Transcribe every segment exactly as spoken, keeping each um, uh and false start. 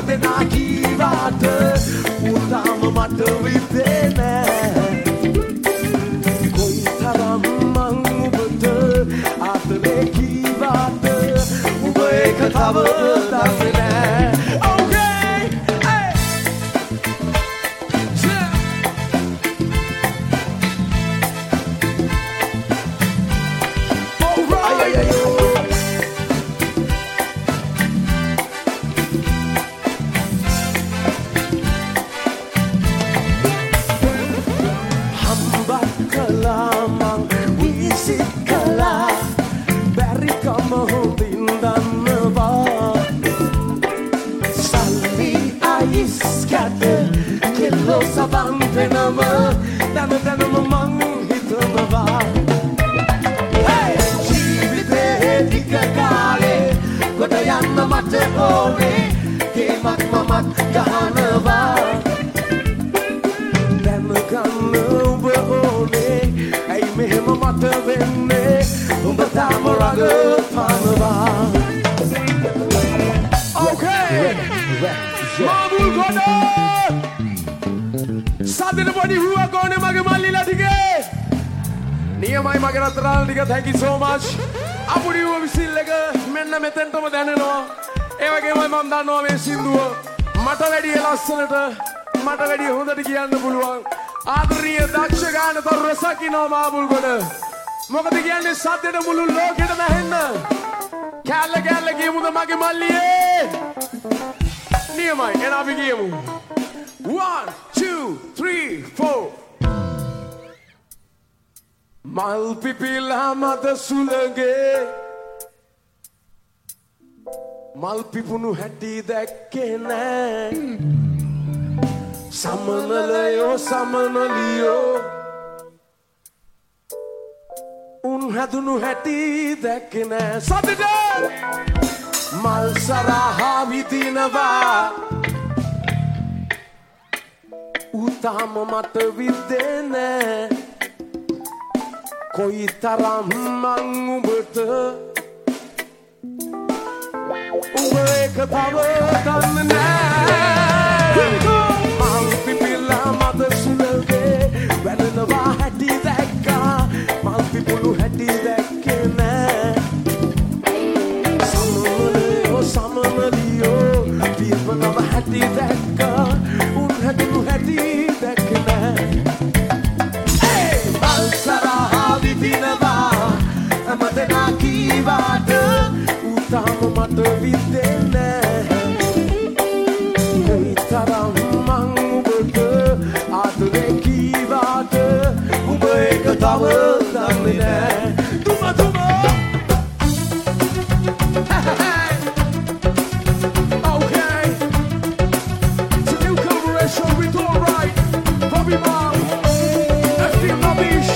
දෙනා කීවාට උතාම මට විතේ නෑ කොයි තරම් මං ඔබට ආදරේ කීවාට ඔබ ඒක තව දන්නේ නෑ Thank you so much. අපුඩි වූ විසිල් එක මෙන්න මෙතෙන්ටම දැනෙනවා. ඒ වගේමයි මම දන්නවා මේ සින්දුව මට වැඩිය ලස්සනට මට වැඩිය හොඳට කියන්න පුළුවන්. ආදරණීය දක්ෂ ගානතර රසක් ඉනවා මාබුල්ගොඩ. මොකද කියන්නේ සද්දෙට මුළු ලෝකෙටම ඇහෙන්න. කැල්ල කැල්ල කියමුද මගේ මල්ලියේ. නියමයි. එන අපි කියමු. one two three four Mal pipila mata sulange Mal pipunu hatti dakke nae Samanalayo samanaliyo Un hadunu hatti dakke nae Sabida Mal saraha vidinava Utama mata videne Koi taram mang ubet Ube ketawa tanna Mang pipila mata sulage Wennawa hatti dakka Mang pipulu hatti dakke na Samanaliyo samanaliyo Pipanawa hatti dakka Un hadunu hatti dakke na Hey! Balsara Vidinava, amadena kivada, utama mata videne. Koi taram mang ubete, adre kivada, ube katawa damine. Tuma tuma. Okay. It's a new collaboration with All Right, Bobby Mark, F D Rubbish.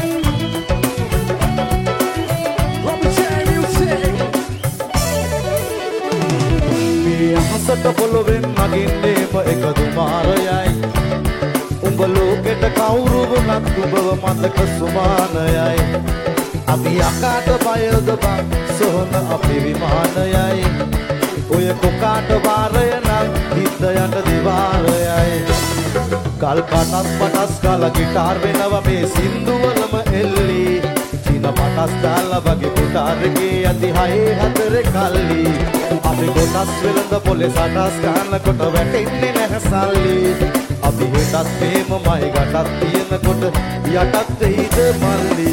හසට පොළොවෙන් නගින්නේම එකදු මාරයයි උඹ ලෝකෙට කවුරු වුණත් උඹව මතක සුමානයයි අපි අකාට බයද බං සොහන අපි විමානයයි ඔය කොකාට වාරය නම් හිත යට දිවාරයයි ගල් පටස් පටස් කාලා ගිටාර් වෙනවා මේ සින්දුවලම එල්ලි චීන පටස් දාලා වගේ පුතාරගේ යති හයේ හතරේ කල්ලි අපි කොටස් වෙලඳ පොලේ සටස් ගන්නකොට වැටෙන්නේ නැහැ සල්ලි අපි හෙටත් මේමමයි ගටත් තියෙනකොට යටත් වෙයිද මල්ලි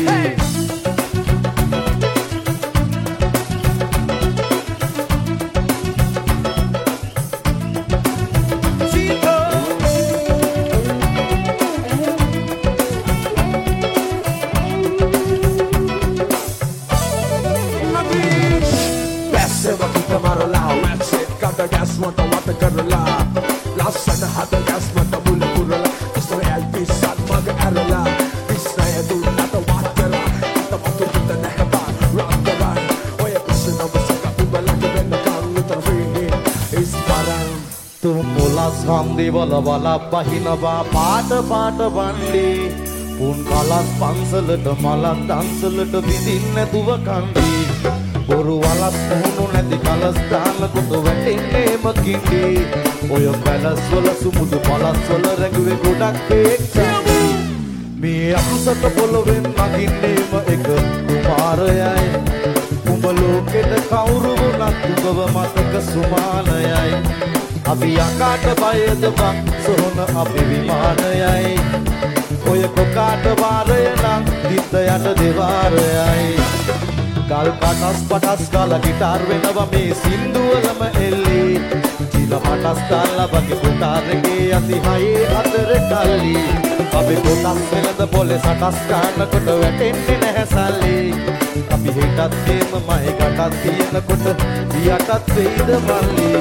වල වල බහිනවා පාට පාට වණ්ඩි පුන් කලස් පන්සලට මලක් දන්සලට විදින්න නැතුව කණ්ඩි බොරු වලස් මුහුණු නැති කලස් දාන්න කොට වැටෙන්නේ මකින්දි ඔය පැලස් වල සුමුදු පලස් වල රැඟුවේ ගොඩක් එක්සන් මේ අහසට පොළොවෙන් නගින්නේම එක කුමාරයයි උඹ ලෝකෙට කවුරු වුණත් උඹව මතක සුමානයයි අපි යකාට බයද බං සොහොන අපි විමානයයි ඔය කොකාට වාරය නම් දිත්ත යට දෙවාරයයි ගල් කටස් පටස් ගාලා ගිටාර් වෙනවා මේ සින්දුවලම එල්ලි චිල පටස් ගාලා වගේ පුතාරගේ යති හයේ අතර කල්ලි අපි කොටස් වෙනද පොලේ සටස් ගන්නකොට වැටෙන්නේ නැහැ සල්ලි අපි හිටත් තේම මයි ගටත් තියෙනකොට යටත් වෙයිද මල්ලි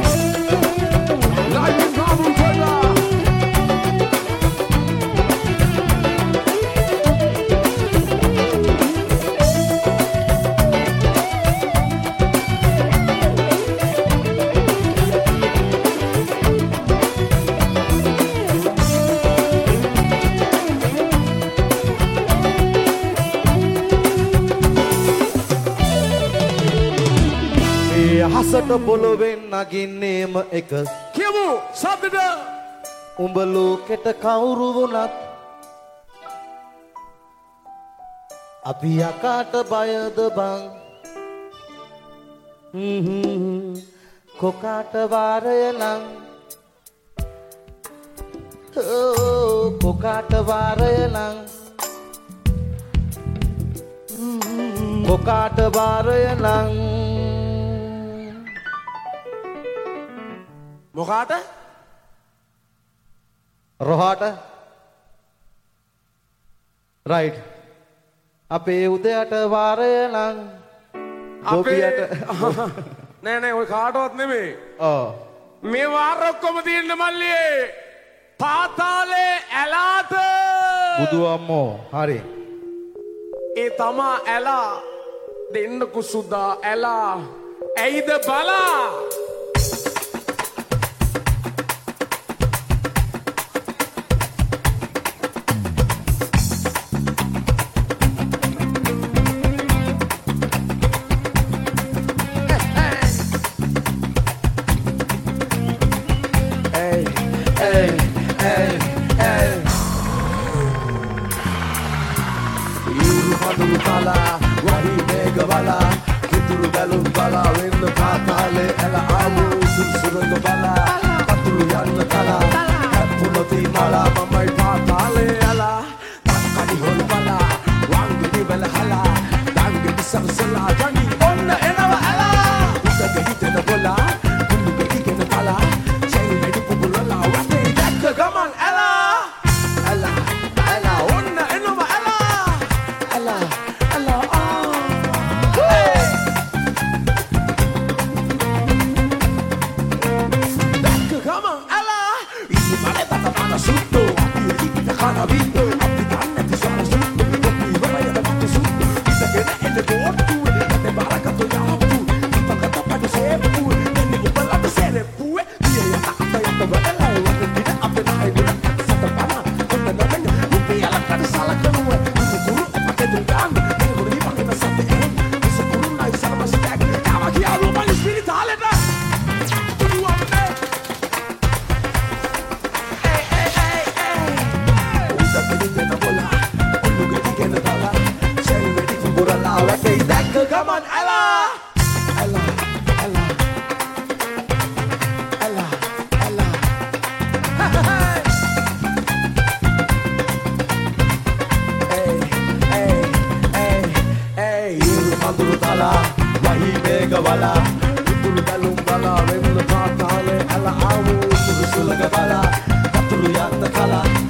Like problem fella හසට පොළොවෙන් නගින්නේම එක කියමු සද්දට උඹ ලෝකෙට කවුරු වුණත් අපි යකාට බයද බං කොකාට වාරය නම් කොකාට වාරය නම් කොකාට වාරය නම් මොකාට රොහාට රයිට් අපේ උදයට වාරය නම් ගොබියට නෑ නෑ ඔය කාටවත් නෙමෙයි ඔව් මේ වාර ඔක්කොම තියෙන්න මල්ලියේ පාතාලේ ඇලාට බුදු අම්මෝ හරි ඒ තමා ඇලා දෙන්න කුසුදා ඇලා ඇයිද බලා Kala,